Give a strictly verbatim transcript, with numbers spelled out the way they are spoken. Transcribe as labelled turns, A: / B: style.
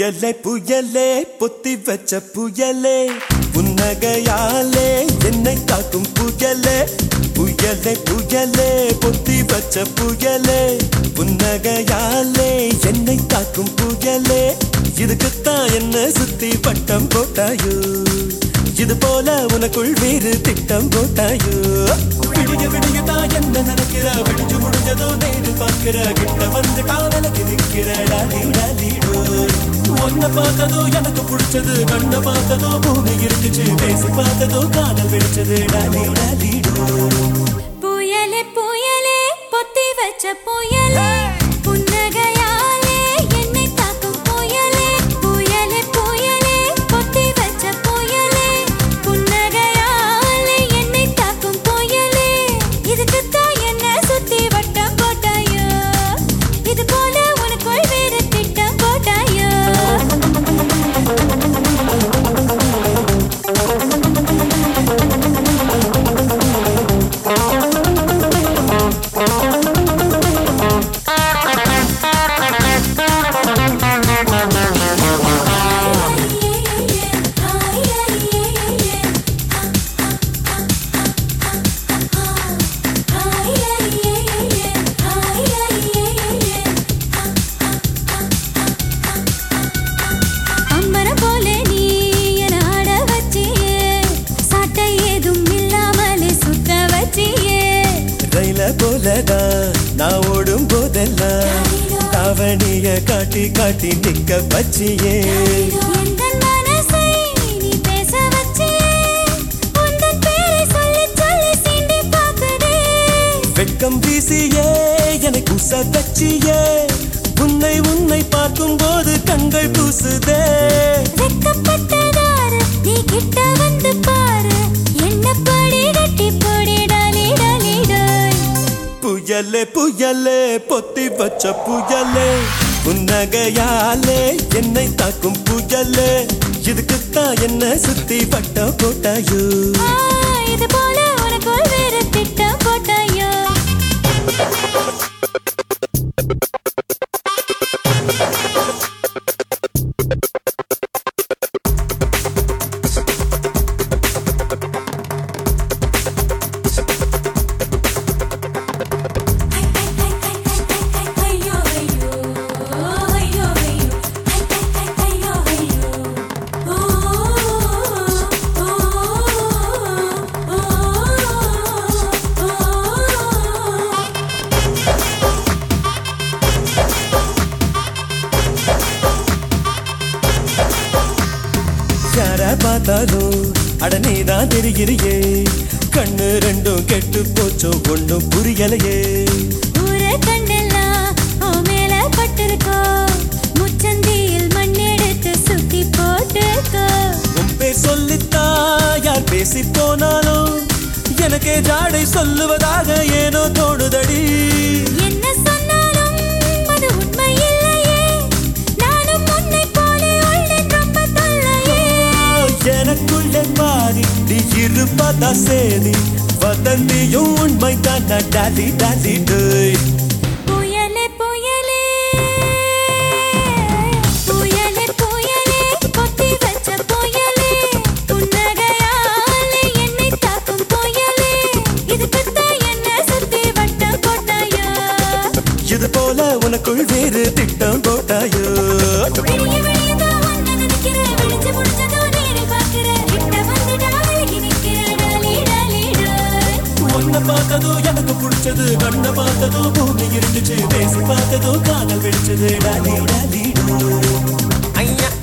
A: புயலே புயலே பொத்தி வச்ச புயலே புன்னகையாலே என்னை தாக்கும் புயலே புயலே புயலே பொத்தி வச்ச புயலே புன்னகையாலே என்னை தாக்கும் புயலே இதுக்குத்தான் என்ன சுத்தி பட்டம் போட்டாயோ இது போல உனக்குள் வேறு திட்டம் போட்டாயோ விடிய விடியதான் என்ன நினைக்கிற விடிஞ்சு முடிஞ்சதோ நேரு பார்க்கிற கிட்ட வந்து காவலுக்கு நிற்கிற டாலி டாலிடோ ஒன்ன பார்த்ததோ எனக்கு பிடிச்சது கண்ண பார்த்ததோ பூமி இருந்துச்சு பேசி பார்த்ததோ காதல் வெடிச்சது டாலி டாலிடோ
B: புயலே புயலே பொத்தி வச்ச புயலே புன்னகையாலே என்னை தாக்கும் புயலே புயலே புயலே பொத்தி வச்ச புயலே புன்னகையாலே என்னை தாக்கும் புயலே இதுக்குத்தான் என்ன சுத்தி வட்டம் போட்டாயோ இது போல உனக்குள் வேறு திட்டம் போட்டாயோ
A: நான் ஓடும் போதெல்லாம் தாவணிய காட்டி காட்டி நிக்க வச்சியே
B: நீ பேச வச்சியே உந்தன் பேரை சொல்லி சொல்லி சீண்டி பார்க்குதே
A: வெட்கம் வீசியே என்னை குச வச்சியே உன்னை உன்னை பார்க்கும் போது கண்கள் பூசுதே
B: வெட்கப்பட்டதாரு நீ கிட்ட வந்து பாரு என்ன படி கட்டி போடி டாலி டாலி டாய்
A: புயலே புயலே பொத்தி வச்ச புயலே புன்னகையாலே என்னை தாக்கும் புயலே இதுக்குத்தான் என்ன சுத்தி பட்டம் போட்டாயோ
B: இது போல உனக்குள் வேறு திட்டம் போட்டாயோ
A: பார்த்தாலும் அடனேதான் தெரிகிறியே கண்ணு ரெண்டும் கெட்டு போச்சோ ஒன்னும் புரியலையே
B: ஊரே கண்ணெல்லாம் ஓ மேல பட்டிருக்கோ முச்சந்தியில் மண்ணெடுத்து சுத்தி போட்டுக்கோ
A: உன் பேர் சொல்லித்தா யார் பேசி போனாலும் எனக்கே ஜாடை சொல்லுவதாக ஏனோ தோணுதடி
B: என்ன சொன்னாலும் அது உண்மை இல்லையே நானும் உன்னை போல உள்ளேன் ரொம்ப தொல்லையே
A: எனக்குள்ளே பாதி நீ இருப்பதா சேதி வதந்தியும் உண்மை தான் டாலி டாலி டோய்
B: புயலே புயலே புயலே புயலே பொத்தி வச்ச புயலே புன்னகையாலே என்னை தாக்கும் புயலே இதுக்குத்தான் என்ன சுத்தி வட்டம் போட்டாயோ
A: இது போல உனக்குள் வேறு திட்டம் போட்டாயோ
B: விடிய விடியதான் ஒன்ன நினைக்கிற விடிஞ்சு முடிஞ்சதோ நேரு பார்க்கிற கிட்ட வந்து டாலிக்கு நிற்கிற டாலி டாலி டாய்
A: ஒன்ன பார்த்ததோ எனக்கு பிடிச்சது கண்ண பார்த்ததோ பூமி இருந்துச்சு பேசி பார்த்ததோ காதல் வெடிச்சது டாலி டாலி டோ ஐயா